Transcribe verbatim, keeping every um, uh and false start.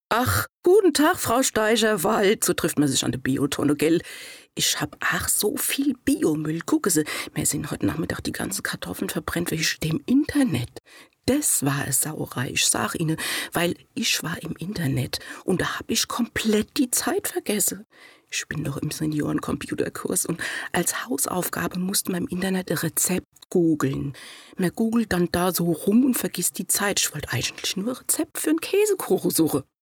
Ach, guten Tag, Frau Steigerwald. So trifft man sich an der Biotonne, gell? Ich hab ach so viel Biomüll. Gucken Sie, mir sind heute Nachmittag die ganzen Kartoffeln verbrennt wegen dem Internet. Das war eine Sauerei, ich sag Ihnen, weil ich war im Internet und da hab ich komplett die Zeit vergessen. Ich bin doch im Seniorencomputerkurs und als Hausaufgabe musste man im Internet ein Rezept googeln. Man googelt dann da so rum und vergisst die Zeit. Ich wollte eigentlich nur ein Rezept für einen Käsekuchen suchen.